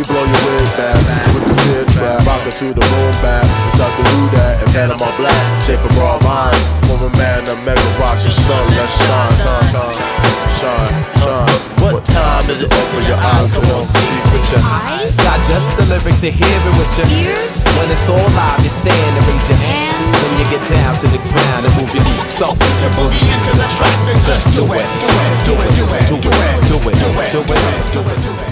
We blow your wig back with the sear trap. Rock it to the boom bap and start to do that. And Panama Black, shape of broad lines. From a man to megawatt, your sun, let's shine, shine, shine, shine, shine. What time is it? Open your eyes, come on, see with ya. Digest the lyrics and hear it with ya. When it's all live, you stand and raise your hands. When you get down to the ground and move your feet, so the boogie into the track, then just do it, do it, do it, do it, do it, do it, do it, do it, do it, do it.